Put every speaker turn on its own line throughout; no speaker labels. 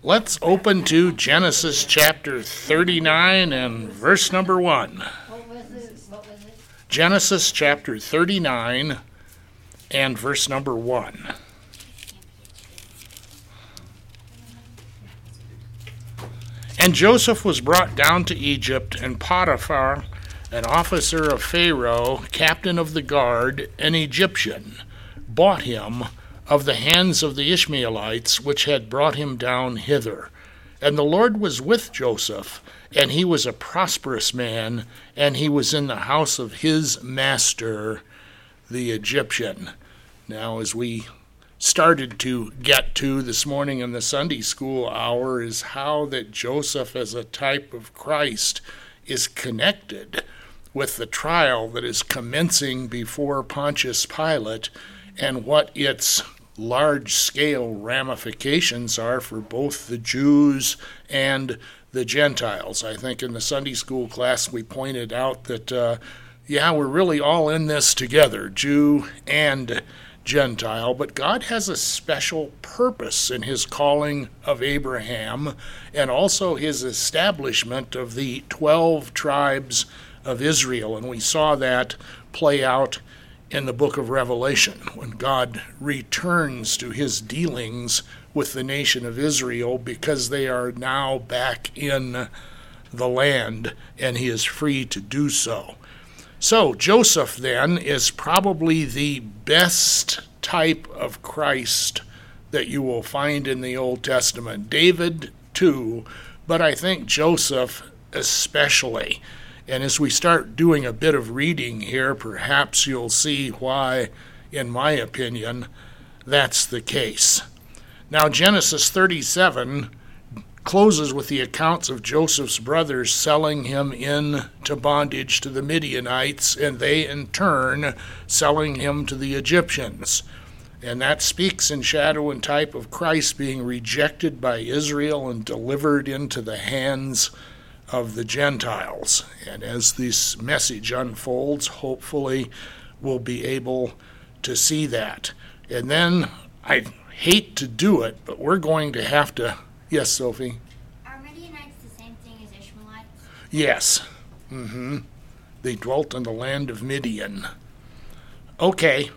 Let's open to Genesis chapter 39 and verse number 1.
What was it?
Genesis chapter 39 and verse number 1. And Joseph was brought down to Egypt, and Potiphar, an officer of Pharaoh, captain of the guard, an Egyptian, bought him of the hands of the Ishmaelites, which had brought him down hither. And the Lord was with Joseph, and he was a prosperous man, and he was in the house of his master, the Egyptian. Now, as we started to get to this morning in the Sunday school hour, is how that Joseph, as a type of Christ, is connected with the trial that is commencing before Pontius Pilate, and what its large-scale ramifications are for both the Jews and the Gentiles. I think in the Sunday school class we pointed out that, we're really all in this together, Jew and Gentile, but God has a special purpose in his calling of Abraham and also his establishment of the 12 tribes of Israel, and we saw that play out in the book of Revelation, when God returns to his dealings with the nation of Israel because they are now back in the land and he is free to do so. So Joseph then is probably the best type of Christ that you will find in the Old Testament. David too, but I think Joseph especially. And as we start doing a bit of reading here, perhaps you'll see why, in my opinion, that's the case. Now, Genesis 37 closes with the accounts of Joseph's brothers selling him into bondage to the Midianites, and they, in turn, selling him to the Egyptians. And that speaks in shadow and type of Christ being rejected by Israel and delivered into the hands of the Gentiles. And as this message unfolds, hopefully we'll be able to see that. And then, I hate to do it, but we're going to have to... Yes, Sophie?
Are Midianites the same thing as Ishmaelites?
Yes. They dwelt in the land of Midian. Okay.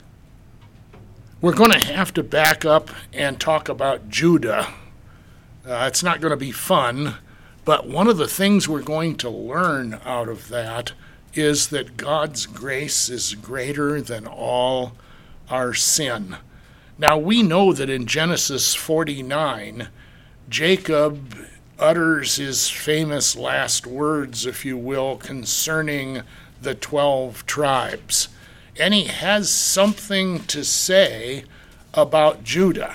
We're going to have to back up and talk about Judah. It's not going to be fun, but one of the things we're going to learn out of that is that God's grace is greater than all our sin. Now, we know that in Genesis 49, Jacob utters his famous last words, if you will, concerning the 12 tribes. And he has something to say about Judah.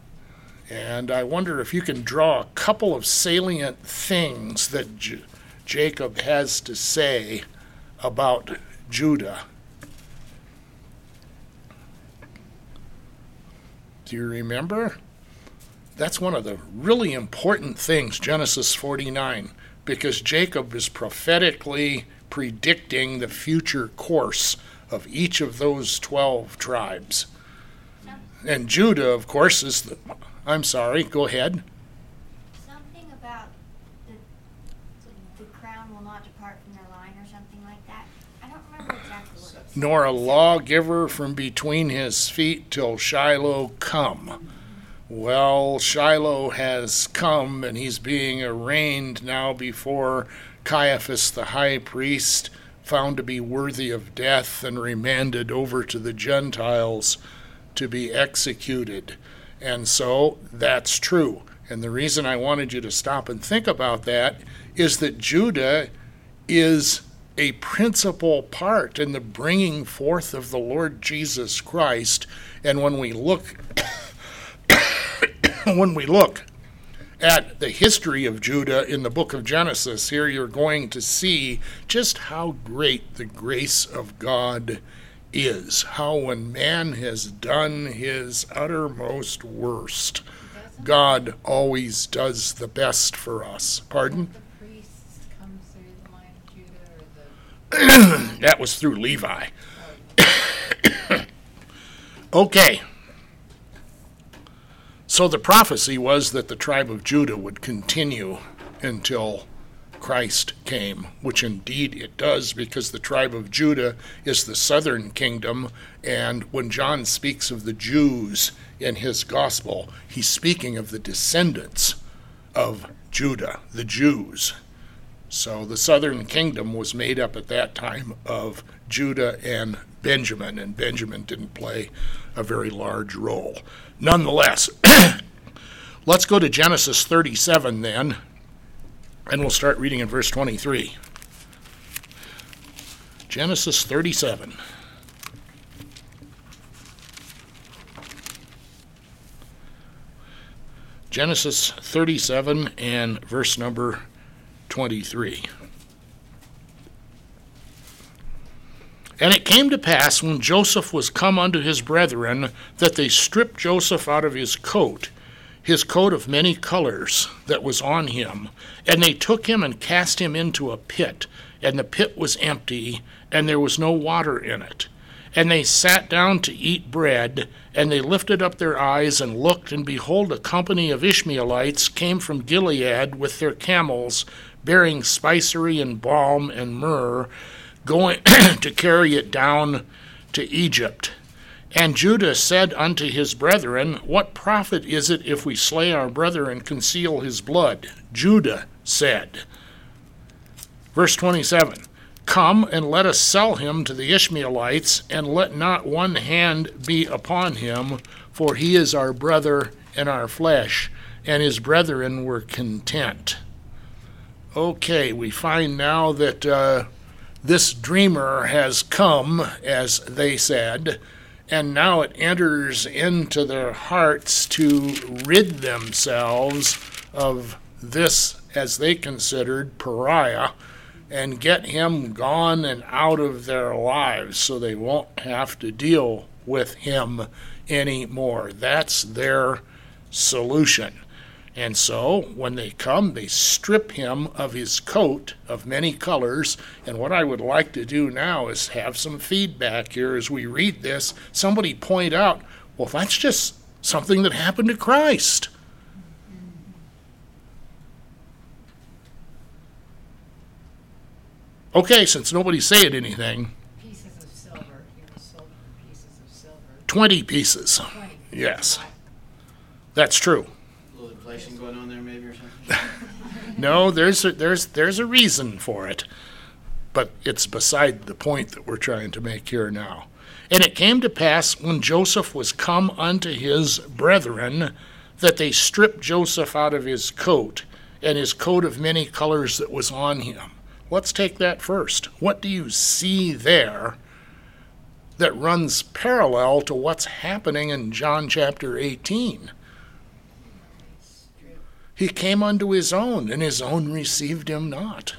And I wonder if you can draw a couple of salient things that Jacob has to say about Judah. Do you remember? That's one of the really important things, Genesis 49, because Jacob is prophetically predicting the future course of each of those 12 tribes. And Judah, of course, is the... I'm sorry, go ahead.
Something about the crown will not depart from their line or something like that. I don't remember exactly what it says.
Nor a lawgiver from between his feet till Shiloh come. Well, Shiloh has come, and he's being arraigned now before Caiaphas the high priest, found to be worthy of death and remanded over to the Gentiles to be executed. And so that's true. And the reason I wanted you to stop and think about that is that Judah is a principal part in the bringing forth of the Lord Jesus Christ. And when we look at the history of Judah in the book of Genesis, here you're going to see just how great the grace of God is. How when man has done his uttermost worst, God always does the best for us. Pardon?
The priests come through the line of Judah, or the...
That was through Levi. Okay. So the prophecy was that the tribe of Judah would continue until Christ came, which indeed it does, because the tribe of Judah is the southern kingdom, and when John speaks of the Jews in his gospel, he's speaking of the descendants of Judah, the Jews. So the southern kingdom was made up at that time of Judah and Benjamin didn't play a very large role. Nonetheless, let's go to Genesis 37 then, and we'll start reading in verse 23. Genesis 37. Genesis 37 and verse number 23. And it came to pass, when Joseph was come unto his brethren, that they stripped Joseph out of his coat of many colors that was on him, and they took him and cast him into a pit, and the pit was empty, and there was no water in it. And they sat down to eat bread, and they lifted up their eyes and looked, and behold, a company of Ishmaelites came from Gilead with their camels, bearing spicery and balm and myrrh, going to carry it down to Egypt. And Judah said unto his brethren, What profit is it if we slay our brother and conceal his blood? Judah said, verse 27, Come and let us sell him to the Ishmaelites, and let not one hand be upon him, for he is our brother and our flesh. And his brethren were content. Okay, we find now that this dreamer has come, as they said, and now it enters into their hearts to rid themselves of this, as they considered, pariah, and get him gone and out of their lives so they won't have to deal with him anymore. That's their solution. And so, when they come, they strip him of his coat of many colors. And what I would like to do now is have some feedback here as we read this. Somebody point out, well, that's just something that happened to Christ. Okay, since nobody's saying anything.
Pieces of silver. He was sold for pieces of silver.
20 pieces.
20.
Yes. That's true.
A little inflation going on there maybe or something?
No, there's a reason for it, but it's beside the point that we're trying to make here now. And it came to pass, when Joseph was come unto his brethren, that they stripped Joseph out of his coat, and his coat of many colors that was on him. Let's take that first. What do you see there that runs parallel to what's happening in John chapter 18? He came unto his own, and his own received him not.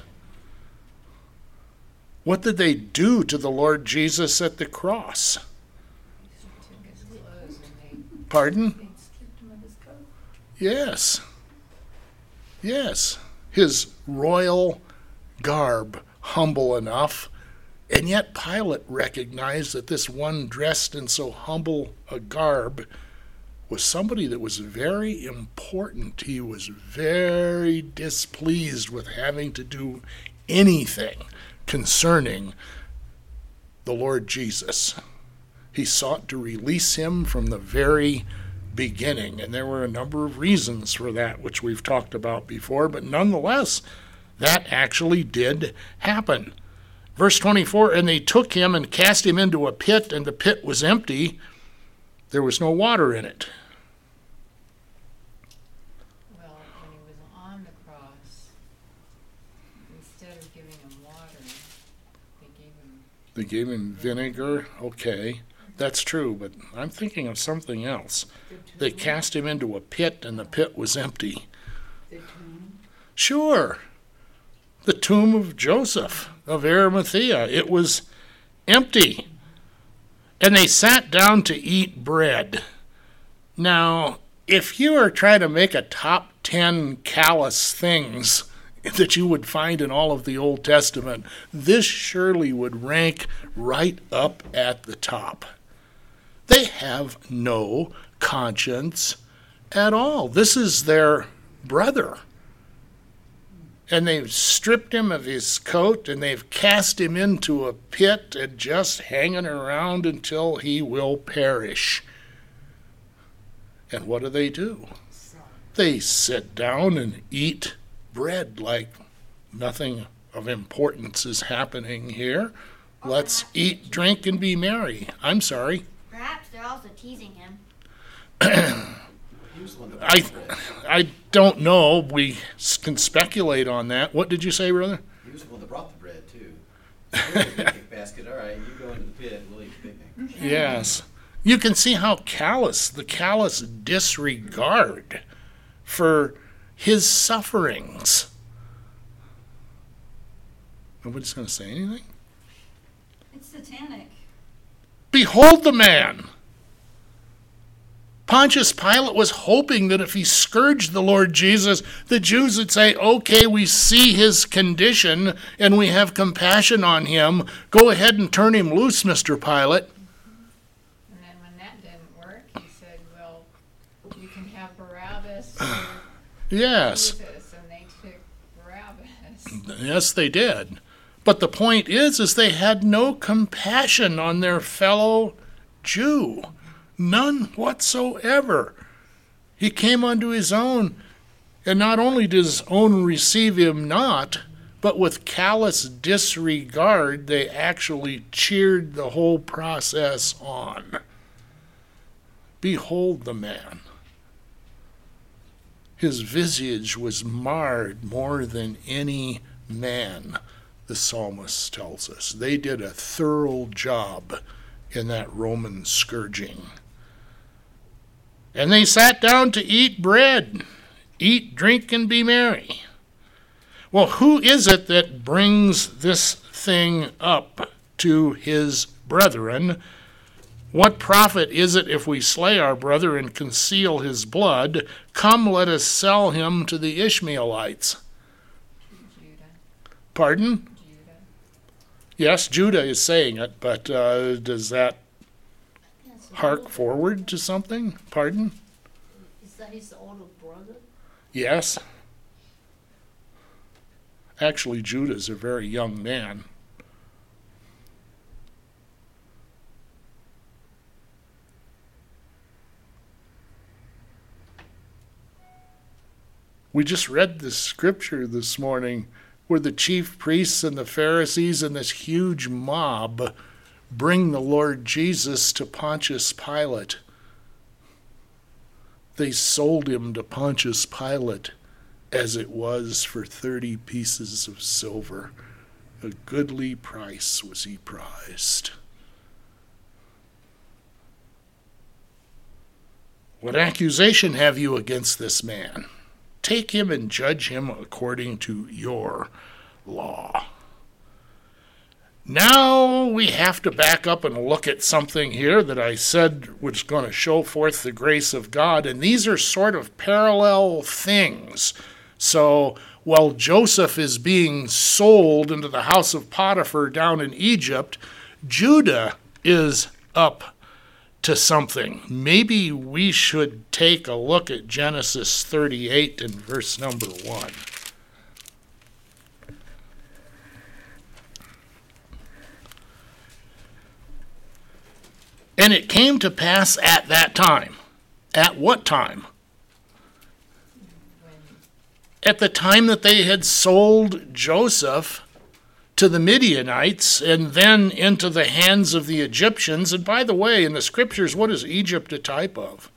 What did they do to the Lord Jesus at the cross?
Took his clothes and
Pardon?
they stripped him of his coat.
Yes. Yes. His royal garb, humble enough, and yet Pilate recognized that this one dressed in so humble a garb was somebody that was very important. He was very displeased with having to do anything concerning the Lord Jesus. He sought to release him from the very beginning, and there were a number of reasons for that, which we've talked about before, but nonetheless, that actually did happen. Verse 24, And they took him and cast him into a pit, and the pit was empty. There was no water in it.
Well, when he was on the cross, instead of giving him water,
They gave him vinegar. Okay, that's true, but I'm thinking of something else. They cast him into a pit, and the pit was empty.
The tomb.
Sure. The tomb of Joseph of Arimathea. It was empty. And they sat down to eat bread. Now, if you are trying to make a top 10 callous things that you would find in all of the Old Testament, this surely would rank right up at the top. They have no conscience at all. This is their brother. And they've stripped him of his coat, and they've cast him into a pit and just hanging around until he will perish. And what do? They sit down and eat bread like nothing of importance is happening here. Let's eat, drink, and be merry. I'm sorry.
Perhaps they're also teasing him.
He was the one that brought the bread.
I don't know. We can speculate on that. What did you say, brother?
He was the one that brought the bread, too. Here's the picnic basket. All right, you go into the pit, we'll eat the picnic.
Yes. You can see how the callous disregard for his sufferings. Nobody's going to say anything?
It's satanic.
Behold the man. Pontius Pilate was hoping that if he scourged the Lord Jesus, the Jews would say, okay, we see his condition and we have compassion on him. Go ahead and turn him loose, Mr. Pilate.
And then when that didn't work, he said, well, you can have Barabbas or
Yes.
Jesus, and they took Barabbas.
Yes, they did. But the point is they had no compassion on their fellow Jew. None whatsoever. He came unto his own, and not only did his own receive him not, but with callous disregard, they actually cheered the whole process on. Behold the man. His visage was marred more than any man, the psalmist tells us. They did a thorough job in that Roman scourging. And they sat down to eat bread, eat, drink, and be merry. Well, who is it that brings this thing up to his brethren? What profit is it if we slay our brother and conceal his blood? Come, let us sell him to the Ishmaelites.
Judah.
Pardon?
Judah.
Yes, Judah is saying it, but does that hark forward to something? Pardon?
Is that his older brother?
Yes. Actually, Judah's a very young man. We just read the scripture this morning where the chief priests and the Pharisees and this huge mob bring the Lord Jesus to Pontius Pilate. They sold him to Pontius Pilate as it was for 30 pieces of silver. A goodly price was he prized. What accusation have you against this man? Take him and judge him according to your law. Now we have to back up and look at something here that I said was going to show forth the grace of God, and these are sort of parallel things. So while Joseph is being sold into the house of Potiphar down in Egypt, Judah is up to something. Maybe we should take a look at Genesis 38 and verse number 1. And it came to pass at that time. At what time? At the time that they had sold Joseph to the Midianites and then into the hands of the Egyptians. And by the way, in the scriptures, what is Egypt a type of?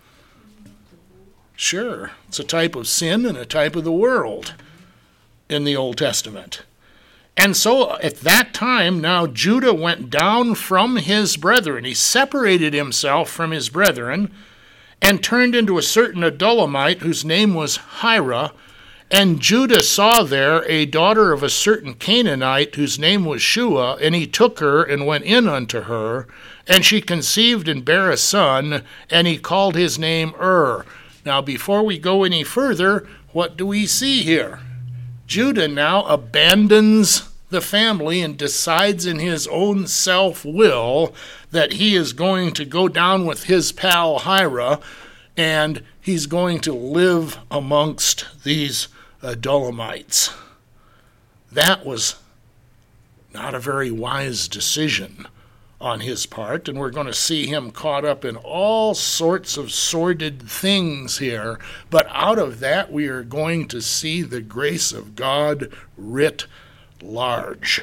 Sure, it's a type of sin and a type of the world in the Old Testament. And so at that time, now Judah went down from his brethren. He separated himself from his brethren and turned into a certain Adullamite whose name was Hira. And Judah saw there a daughter of a certain Canaanite whose name was Shua, and he took her and went in unto her, and she conceived and bare a son, and he called his name Now, before we go any further, what do we see here? Judah now abandons the family and decides in his own self-will that he is going to go down with his pal Hira and he's going to live amongst these Adulamites. That was not a very wise decision on his part, and we're going to see him caught up in all sorts of sordid things here. But out of that, we are going to see the grace of God writ large.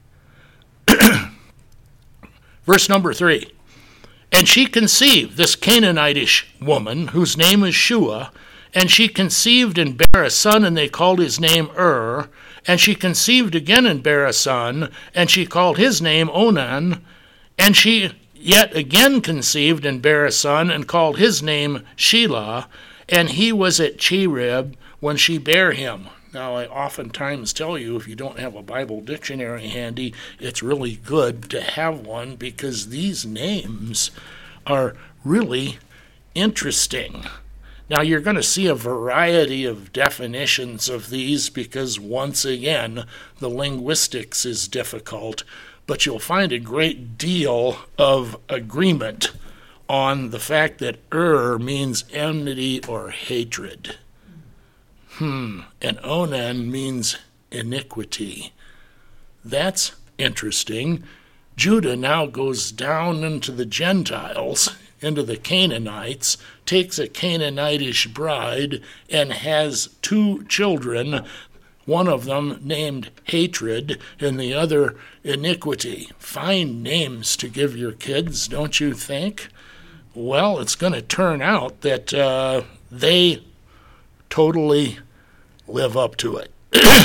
Verse number 3. And she conceived, this Canaanitish woman, whose name is Shua, and she conceived and bare a son, and they called his name And she conceived again and bare a son, and she called his name Onan. And she yet again conceived and bare a son, and called his name Shelah. And he was at Cherib when she bare him. Now, I oftentimes tell you, if you don't have a Bible dictionary handy, it's really good to have one, because these names are really interesting. Now, you're going to see a variety of definitions of these, because once again, the linguistics is difficult, but you'll find a great deal of agreement on the fact that means enmity or hatred. And Onan means iniquity. That's interesting. Judah now goes down into the Gentiles, into the Canaanites, takes a Canaanitish bride, and has 2 children, one of them named Hatred and the other Iniquity. Fine names to give your kids, don't you think? Well, it's going to turn out that they totally live up to it.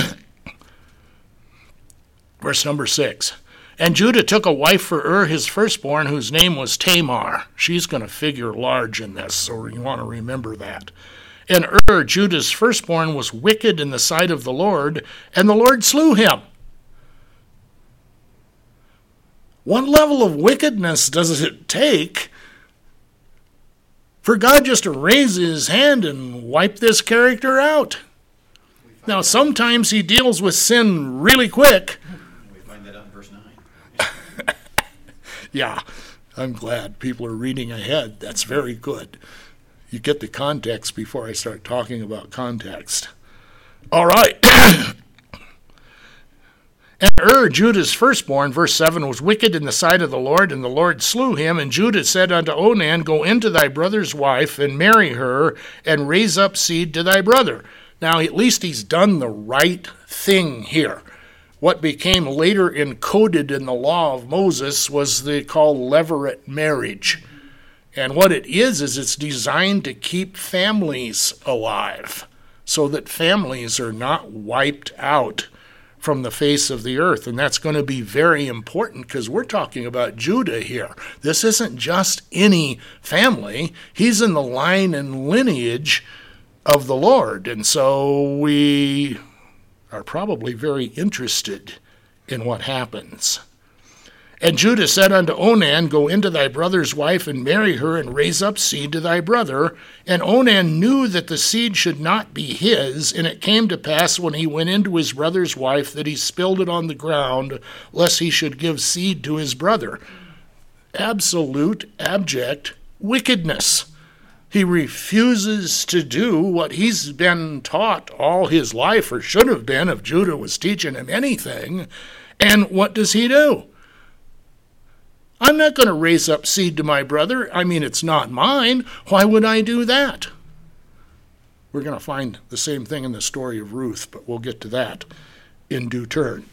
Verse number 6. And Judah took a wife for his firstborn, whose name was Tamar. She's going to figure large in this, so you want to remember that. And Judah's firstborn, was wicked in the sight of the Lord, and the Lord slew him. What level of wickedness does it take for God just to raise his hand and wipe this character out? Now, sometimes he deals with sin really quick.
We find that out in verse 9.
Yeah, I'm glad people are reading ahead. That's very good. You get the context before I start talking about context. All right. And Judah's firstborn, verse 7, was wicked in the sight of the Lord, and the Lord slew him. And Judah said unto Onan, Go into thy brother's wife, and marry her, and raise up seed to thy brother. Now, at least he's done the right thing here. What became later encoded in the law of Moses was called levirate marriage. And what it is it's designed to keep families alive, so that families are not wiped out from the face of the earth. And that's going to be very important, because we're talking about Judah here. This isn't just any family. He's in the line and lineage of the Lord. And so we are probably very interested in what happens. And Judah said unto Onan, Go into thy brother's wife, and marry her, and raise up seed to thy brother. And Onan knew that the seed should not be his, and it came to pass, when he went into his brother's wife, that he spilled it on the ground, lest he should give seed to his brother. Absolute, abject wickedness. He refuses to do what he's been taught all his life, or should have been if Judah was teaching him anything. And what does he do? I'm not going to raise up seed to my brother. I mean, it's not mine. Why would I do that? We're going to find the same thing in the story of Ruth, but we'll get to that in due turn.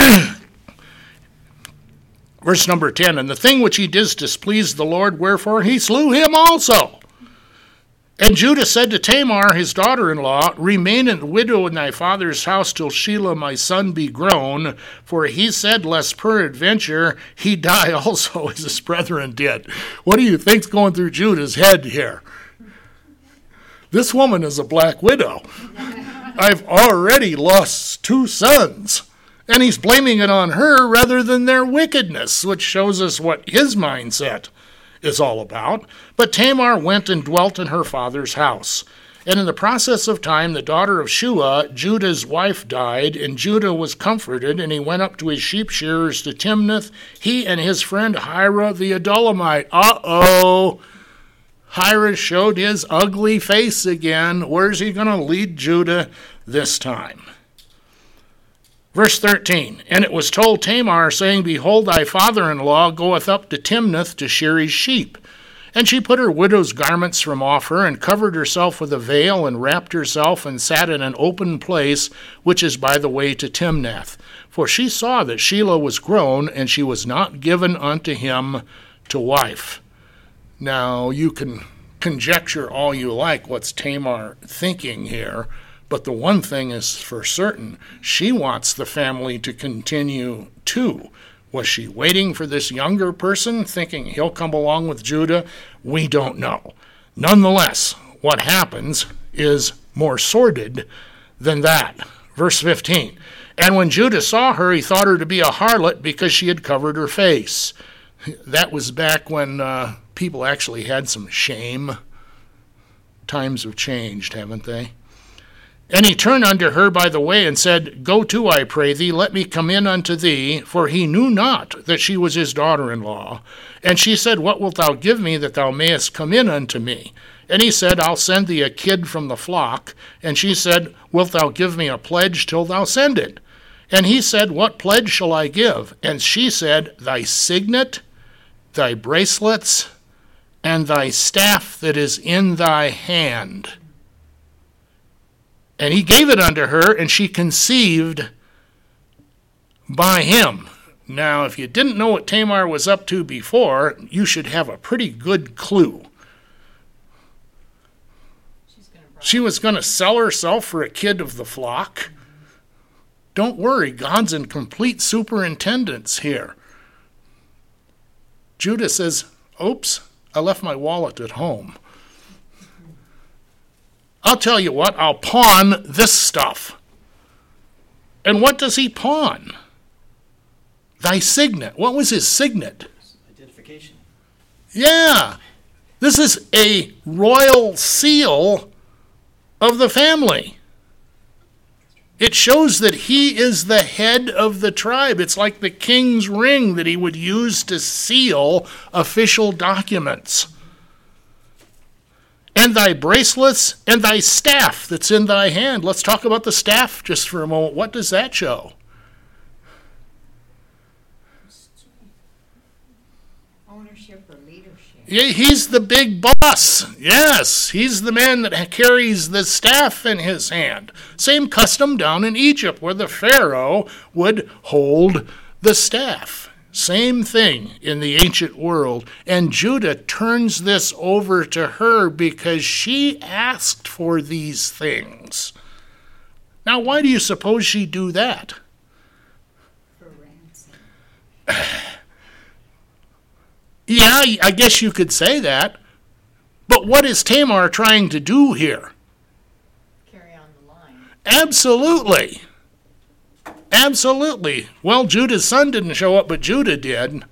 Verse number 10, And the thing which he did displeased the Lord, wherefore he slew him also. And Judah said to Tamar, his daughter-in-law, Remain a widow in thy father's house till Shelah my son be grown. For he said, Lest peradventure he die also, as his brethren did. What do you think's going through Judah's head here? This woman is a black widow. I've already lost 2 sons. And he's blaming it on her rather than their wickedness, which shows us what his mindset is all about. But Tamar went and dwelt in her father's house. And in the process of time, the daughter of Shua, Judah's wife, died, and Judah was comforted, and he went up to his sheep shearers to Timnath, he and his friend Hira the Adulamite. Hira showed his ugly face again. Where's he going to lead Judah this time? Verse 13, and it was told Tamar, saying, Behold, thy father-in-law goeth up to Timnath to shear his sheep. And she put her widow's garments from off her, and covered herself with a veil, and wrapped herself, and sat in an open place, which is by the way to Timnath. For she saw that Shelah was grown, and she was not given unto him to wife. Now, you can conjecture all you like what's Tamar thinking here, but the one thing is for certain, she wants the family to continue too. Was she waiting for this younger person, thinking he'll come along with Judah? We don't know. Nonetheless, what happens is more sordid than that. Verse 15, and when Judah saw her, he thought her to be a harlot because she had covered her face. That was back when people actually had some shame. Times have changed, haven't they? And he turned unto her by the way and said, Go to, I pray thee, let me come in unto thee, for he knew not that she was his daughter-in-law. And she said, What wilt thou give me that thou mayest come in unto me? And he said, I'll send thee a kid from the flock. And she said, Wilt thou give me a pledge till thou send it? And he said, What pledge shall I give? And she said, Thy signet, thy bracelets, and thy staff that is in thy hand. And he gave it unto her, and she conceived by him. Now, if you didn't know what Tamar was up to before, you should have a pretty good clue. She was going to sell herself for a kid of the flock. Don't worry, God's in complete superintendence here. Judah says, Oops, I left my wallet at home. I'll tell you what, I'll pawn this stuff. And what does he pawn? Thy signet. What was his signet?
Identification.
Yeah. This is a royal seal of the family. It shows that he is the head of the tribe. It's like the king's ring that he would use to seal official documents. And thy bracelets and thy staff that's in thy hand. Let's talk about the staff just for a moment. What does that show?
Ownership or leadership.
Yeah, he's the big boss. Yes, he's the man that carries the staff in his hand. Same custom down in Egypt where the Pharaoh would hold the staff. Same thing in the ancient world. And Judah turns this over to her because she asked for these things. Now, why do you suppose she'd do that?
For ransom.
Yeah, I guess you could say that. But what is Tamar trying to do here?
Carry on the line.
Absolutely. Absolutely. Well, Judah's son didn't show up, but Judah did.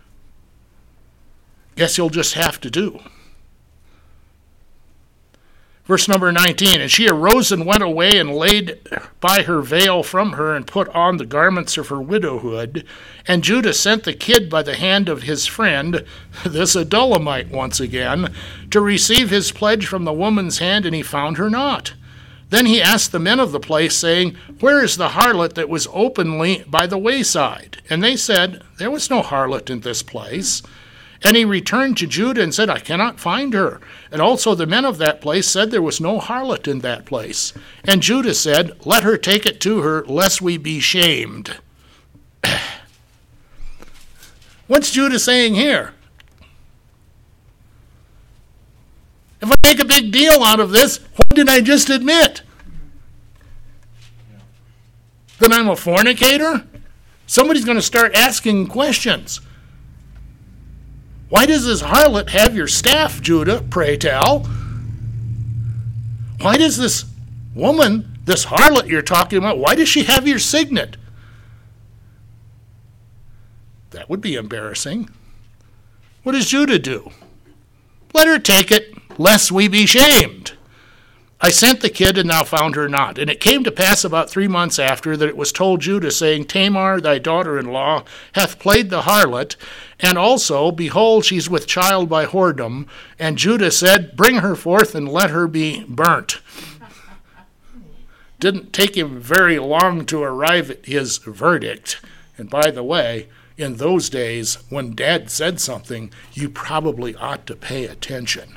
Guess you'll just have to do. Verse number 19, and she arose and went away and laid by her veil from her and put on the garments of her widowhood. And Judah sent the kid by the hand of his friend, this Adulamite once again, to receive his pledge from the woman's hand, and he found her not. Then he asked the men of the place, saying, Where is the harlot that was openly by the wayside? And they said, There was no harlot in this place. And he returned to Judah and said, I cannot find her. And also the men of that place said there was no harlot in that place. And Judah said, Let her take it to her, lest we be shamed. What's Judah saying here? If I make a big deal out of this, what did I just admit? That I'm a fornicator? Somebody's going to start asking questions. Why does this harlot have your staff, Judah, pray tell? Why does this woman, this harlot you're talking about, why does she have your signet? That would be embarrassing. What does Judah do? Let her take it, lest we be shamed. I sent the kid, and thou found her not. And it came to pass about 3 months after that it was told Judah, saying, Tamar, thy daughter-in-law, hath played the harlot, and also, behold, she's with child by whoredom. And Judah said, Bring her forth, and let her be burnt. Didn't take him very long to arrive at his verdict. And by the way, in those days, when Dad said something, you probably ought to pay attention.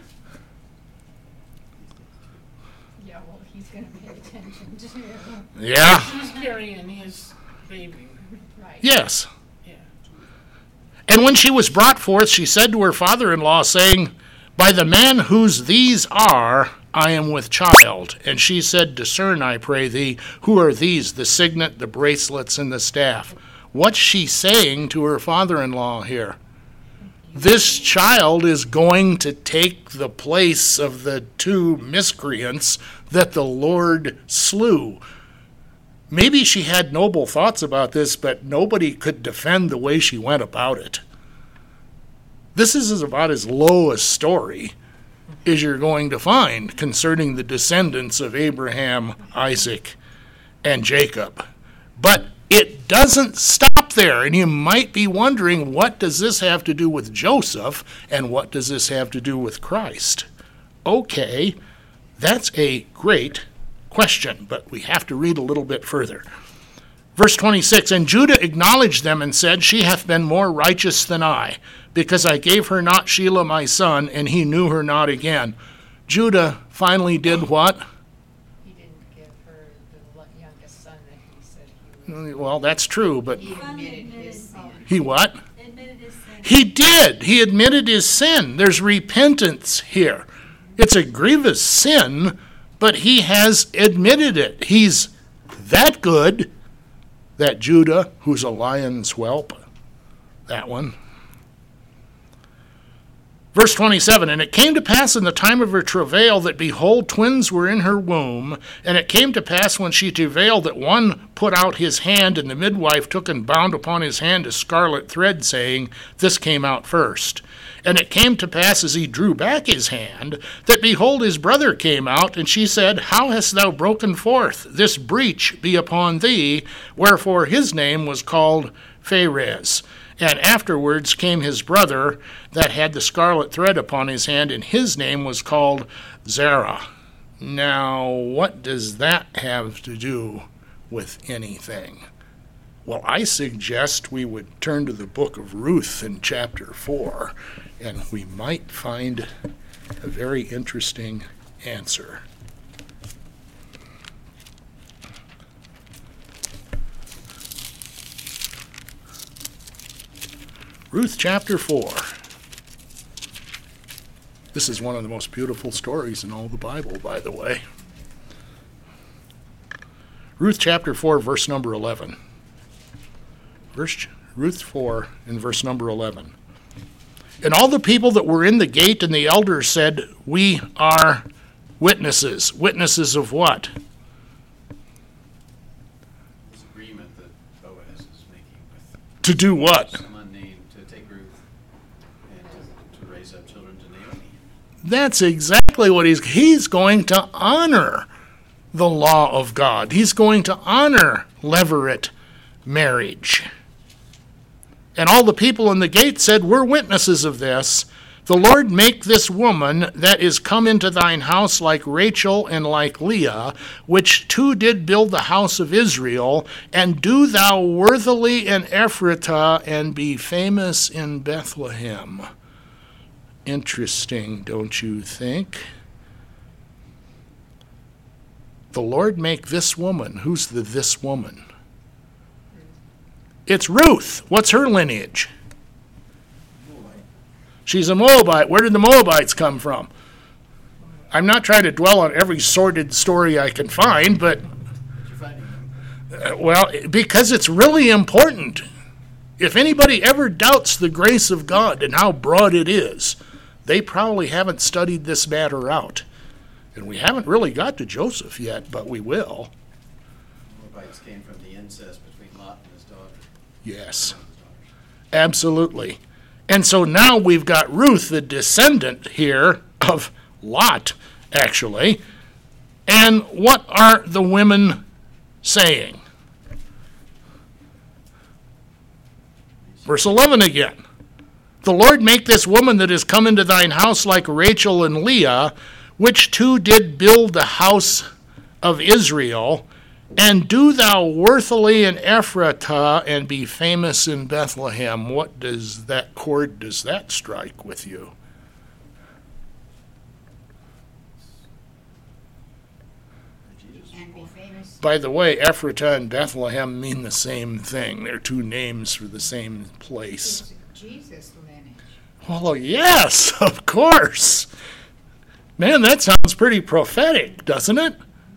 Yeah, well, he's gonna pay attention too.
Yeah?
She's carrying his baby.
Right.
Yes.
Yeah.
And when she was brought forth, she said to her father-in-law, saying, By the man whose these are, I am with child. And she said, Discern, I pray thee, who are these, the signet, the bracelets, and the staff? What's she saying to her father-in-law here? This child is going to take the place of the 2 miscreants that the Lord slew. Maybe she had noble thoughts about this, but nobody could defend the way she went about it. This is about as low a story as you're going to find concerning the descendants of Abraham, Isaac, and Jacob. But it doesn't stop there, and you might be wondering, what does this have to do with Joseph, and what does this have to do with Christ? Okay, that's a great question, but we have to read a little bit further. Verse 26, And Judah acknowledged them and said, She hath been more righteous than I, because I gave her not Shelah my son, and he knew her not again. Judah finally did what?
He didn't give her the youngest son that he said he would.
Well, that's true, but
He admitted his sin.
he what?
Admitted his sin.
He did. He admitted his sin. There's repentance here. It's a grievous sin, but he has admitted it. He's that good, that Judah, who's a lion's whelp, that one. Verse 27, And it came to pass in the time of her travail that, behold, twins were in her womb. And it came to pass when she travailed that one put out his hand, and the midwife took and bound upon his hand a scarlet thread, saying, This came out first. And it came to pass as he drew back his hand, that, behold, his brother came out, and she said, How hast thou broken forth? This breach be upon thee. Wherefore his name was called Pharez. And afterwards came his brother that had the scarlet thread upon his hand, and his name was called Zerah. Now, what does that have to do with anything? Well, I suggest we would turn to the book of Ruth in chapter 4, and we might find a very interesting answer. Ruth chapter 4. This is one of the most beautiful stories in all the Bible, by the way. Ruth chapter 4, verse number 11. Ruth 4 in verse number 11. And all the people that were in the gate and the elders said, We are witnesses. Witnesses of what?
This agreement that Boaz is making with
To do what?
some unnamed to take Ruth and to raise up children to Naomi.
That's exactly what he's going to honor the law of God. He's going to honor levirate marriage. And all the people in the gate said, We're witnesses of this. The Lord make this woman that is come into thine house like Rachel and like Leah, which two did build the house of Israel, and do thou worthily in Ephratah, and be famous in Bethlehem. Interesting, don't you think? The Lord make this woman. Who's this woman? It's Ruth. What's her lineage? She's a Moabite. Where did the Moabites come from? I'm not trying to dwell on every sordid story I can find, but,
Did you find him?
well, because it's really important. If anybody ever doubts the grace of God and how broad it is, they probably haven't studied this matter out. And we haven't really got to Joseph yet, but we will.
Moabites came from the incest between Lot and his daughter.
Yes, absolutely. And so now we've got Ruth, the descendant here of Lot, actually, And what are the women saying? Verse 11 again. The Lord make this woman that is come into thine house like Rachel and Leah, which two did build the house of Israel, and do thou worthily in Ephratah, and be famous in Bethlehem. What does that chord, does that strike with you?
And be famous.
By the way, Ephratah and Bethlehem mean the same thing. They're two names for the same place.
It's Jesus' lineage.
Well, yes, of course. Man, that sounds pretty prophetic, doesn't it?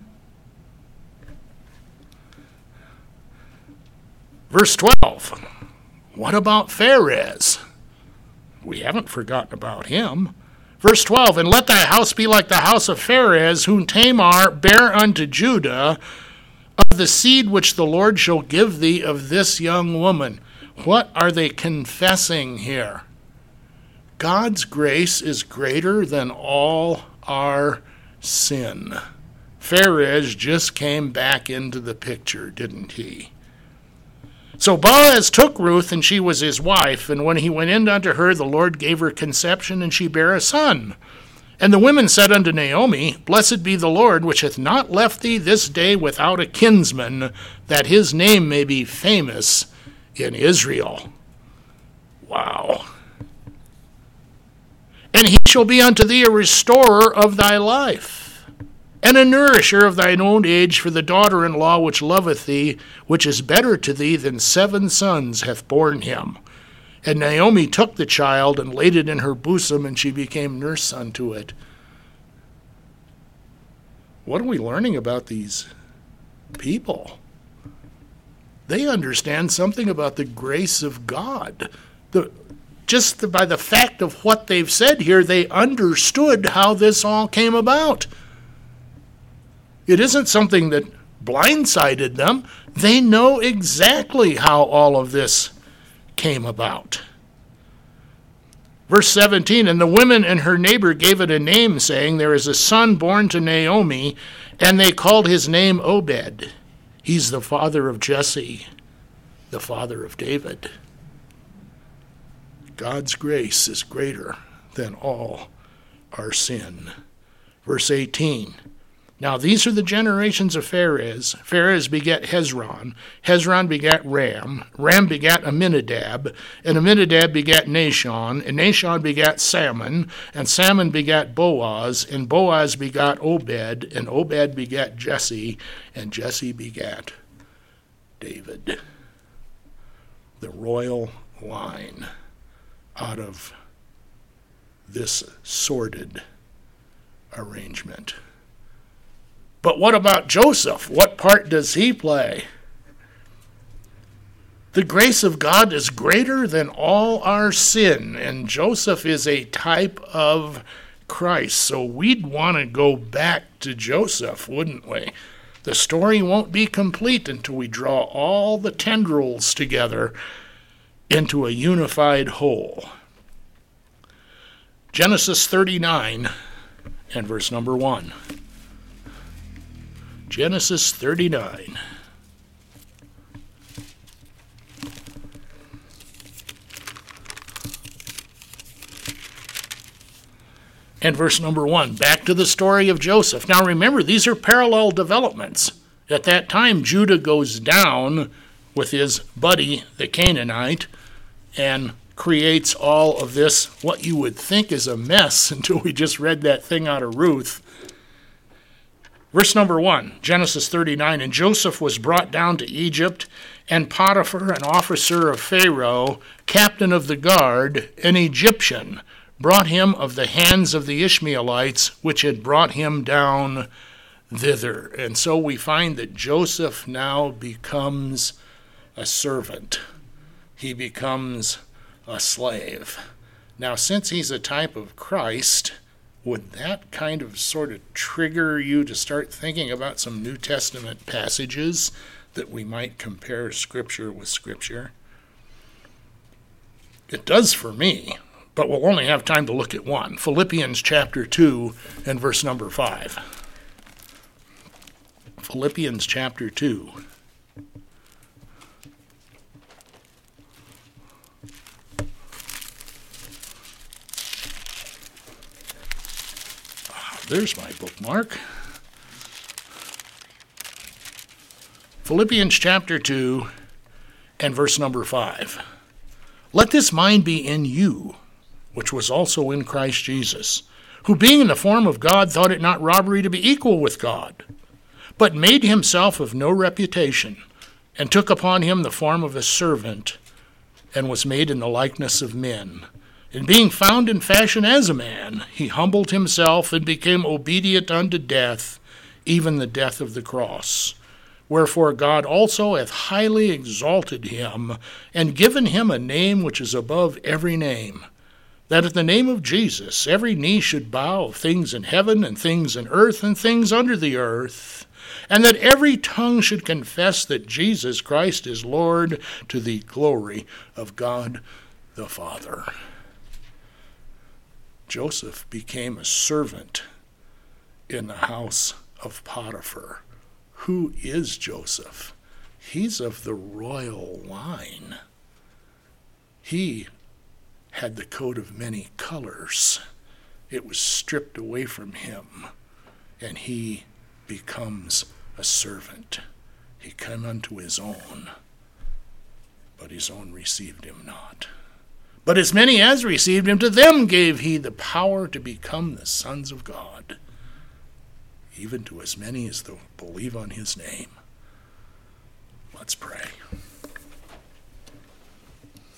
Verse 12. What about Pharez? We haven't forgotten about him. Verse 12, and let thy house be like the house of Pharez, whom Tamar bare unto Judah, of the seed which the Lord shall give thee of this young woman. What are they confessing here? God's grace is greater than all our sin. Pharez just came back into the picture, didn't he? So Boaz took Ruth, and she was his wife. And when he went in unto her, the Lord gave her conception, and she bare a son. And the women said unto Naomi, Blessed be the Lord, which hath not left thee this day without a kinsman, that his name may be famous in Israel. Wow. And he shall be unto thee a restorer of thy life, and a nourisher of thine old age, for the daughter-in-law which loveth thee, which is better to thee than 7 sons, hath borne him. And Naomi took the child and laid it in her bosom, and she became nurse unto it. What are we learning about these people? They understand something about the grace of God. Just by the fact of what they've said here, they understood how this all came about. It isn't something that blindsided them. They know exactly how all of this came about. Verse 17, and the women and her neighbor gave it a name, saying, There is a son born to Naomi, and they called his name Obed. He's the father of Jesse, the father of David. God's grace is greater than all our sin. Verse 18, Now these are the generations of Pharez. Pharez begat Hezron. Hezron begat Ram. Ram begat Amminadab. And Amminadab begat Nahshon. And Nahshon begat Salmon. And Salmon begat Boaz. And Boaz begat Obed. And Obed begat Jesse. And Jesse begat David. The royal line out of this sordid arrangement. But what about Joseph? What part does he play? The grace of God is greater than all our sin, and Joseph is a type of Christ. So we'd want to go back to Joseph, wouldn't we? The story won't be complete until we draw all the tendrils together into a unified whole. Genesis 39 and verse number 1. Genesis 39. And verse number 1, back to the story of Joseph. Now remember, these are parallel developments. At that time, Judah goes down with his buddy, the Canaanite, and creates all of this, what you would think is a mess until we just read that thing out of Ruth. Verse number 1, Genesis 39, And Joseph was brought down to Egypt, and Potiphar, an officer of Pharaoh, captain of the guard, an Egyptian, brought him of the hands of the Ishmaelites, which had brought him down thither. And so we find that Joseph now becomes a servant. He becomes a slave. Now, since he's a type of Christ, would that kind of sort of trigger you to start thinking about some New Testament passages that we might compare Scripture with Scripture? It does for me, but we'll only have time to look at one. Philippians chapter 2 and verse number 5. Philippians chapter 2. There's my bookmark. Philippians chapter 2 and verse number 5. Let this mind be in you, which was also in Christ Jesus, who being in the form of God thought it not robbery to be equal with God, but made himself of no reputation, and took upon him the form of a servant, and was made in the likeness of men. And being found in fashion as a man, he humbled himself and became obedient unto death, even the death of the cross. Wherefore God also hath highly exalted him, and given him a name which is above every name, that at the name of Jesus every knee should bow, of things in heaven and things in earth and things under the earth, and that every tongue should confess that Jesus Christ is Lord, to the glory of God the Father. Joseph became a servant in the house of Potiphar. Who is Joseph? He's of the royal line. He had the coat of many colors. It was stripped away from him, and he becomes a servant. He came unto his own, but his own received him not. But as many as received him, to them gave he the power to become the sons of God, even to as many as believe on his name. Let's pray.